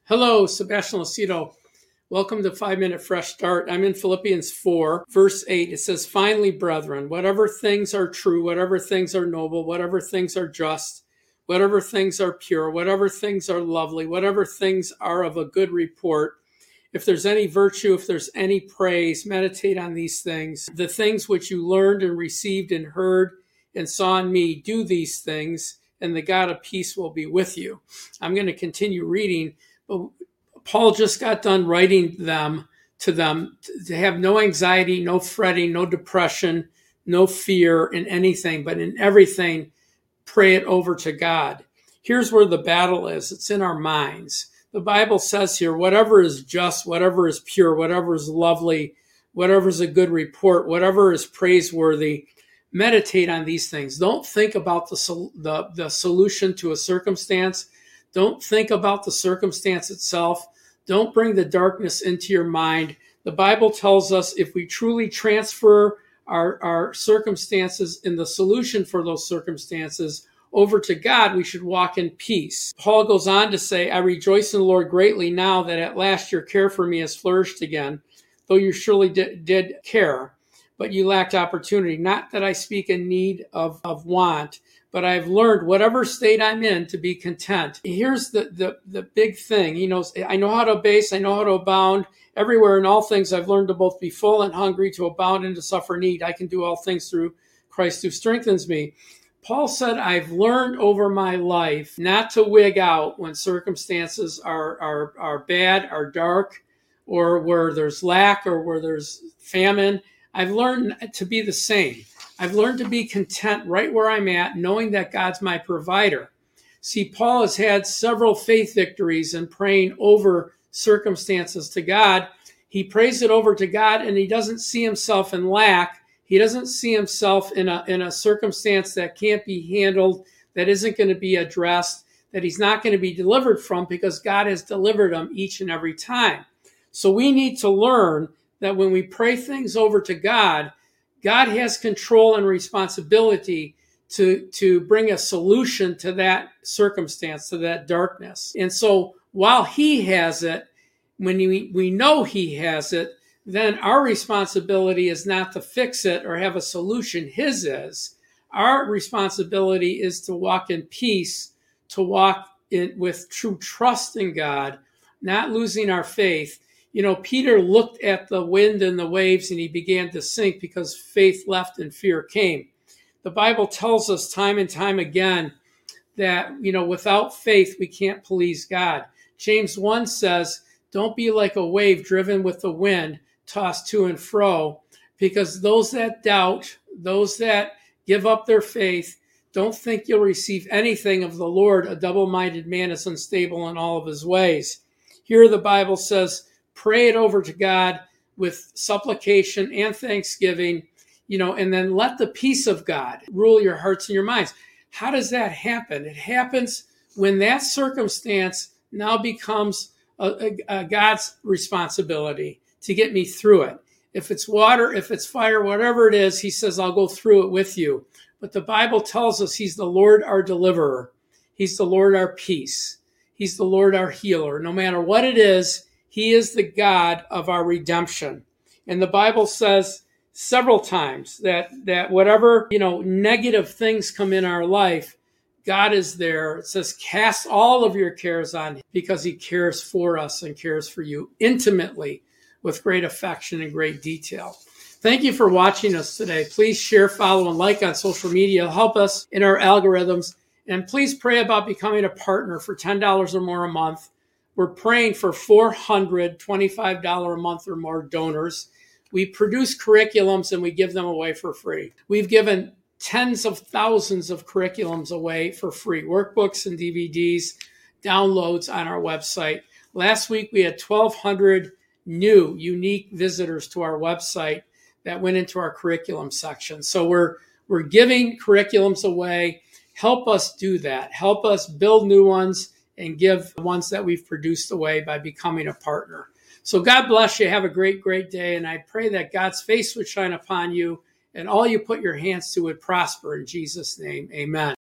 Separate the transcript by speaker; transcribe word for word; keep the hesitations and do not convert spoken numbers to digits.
Speaker 1: Hello, Sebastian Lucido. Welcome to Five Minute Fresh Start. I'm in Philippians four, verse eight. It says, "Finally, brethren, whatever things are true, whatever things are noble, whatever things are just, whatever things are pure, whatever things are lovely, whatever things are of a good report, if there's any virtue, if there's any praise, meditate on these things. The things which you learned and received and heard and saw in me, do these things, and the God of peace will be with you." I'm going to continue reading, but Paul just got done writing them to them to have no anxiety, no fretting, no depression, no fear in anything, but in everything, pray it over to God. Here's where the battle is. It's in our minds. The Bible says here, whatever is just, whatever is pure, whatever is lovely, whatever is a good report, whatever is praiseworthy, meditate on these things. Don't think about the, the, the solution to a circumstance. Don't think about the circumstance itself. Don't bring the darkness into your mind. The Bible tells us if we truly transfer our, our circumstances and the solution for those circumstances over to God, we should walk in peace. Paul goes on to say, "I rejoice in the Lord greatly now that at last your care for me has flourished again, though you surely did, did care, but you lacked opportunity. Not that I speak in need of, of want, but I've learned whatever state I'm in to be content." Here's the, the, the big thing. He knows, I know how to abase, I know how to abound. Everywhere in all things I've learned to both be full and hungry, to abound and to suffer need. I can do all things through Christ who strengthens me. Paul said, I've learned over my life not to wig out when circumstances are, are, are bad, are dark, or where there's lack or where there's famine. I've learned to be the same. I've learned to be content right where I'm at, knowing that God's my provider. See, Paul has had several faith victories in praying over circumstances to God. He prays it over to God, and he doesn't see himself in lack. He doesn't see himself in a, in a circumstance that can't be handled, that isn't going to be addressed, that he's not going to be delivered from, because God has delivered him each and every time. So we need to learn that when we pray things over to God, God has control and responsibility to, to bring a solution to that circumstance, to that darkness. And so while he has it, when we, we know he has it, then our responsibility is not to fix it or have a solution. His is. Our responsibility is to walk in peace, to walk in with true trust in God, not losing our faith. You know, Peter looked at the wind and the waves and he began to sink because faith left and fear came. The Bible tells us time and time again that, you know, without faith, we can't please God. James one says, don't be like a wave driven with the wind, tossed to and fro, because those that doubt, those that give up their faith, don't think you'll receive anything of the Lord. A double-minded man is unstable in all of his ways. Here the Bible says, pray it over to God with supplication and thanksgiving, you know, and then let the peace of God rule your hearts and your minds. How does that happen? It happens when that circumstance now becomes a, a, a God's responsibility to get me through it. If it's water, if it's fire, whatever it is, he says, I'll go through it with you. But the Bible tells us he's the Lord our deliverer. He's the Lord our peace. He's the Lord our healer. No matter what it is, he is the God of our redemption. And the Bible says several times that, that whatever, you know, negative things come in our life, God is there. It says, cast all of your cares on him because he cares for us and cares for you intimately with great affection and great detail. Thank you for watching us today. Please share, follow, and like on social media. Help us in our algorithms. And please pray about becoming a partner for ten dollars or more a month. We're praying for four hundred twenty-five dollars a month or more donors. We produce curriculums and we give them away for free. We've given tens of thousands of curriculums away for free, workbooks and D V Ds, downloads on our website. Last week, we had twelve hundred new, unique visitors to our website that went into our curriculum section. So we're we're giving curriculums away. Help us do that. Help us build new ones and give the ones that we've produced away by becoming a partner. So God bless you. Have a great, great day. And I pray that God's face would shine upon you and all you put your hands to would prosper in Jesus' name. Amen.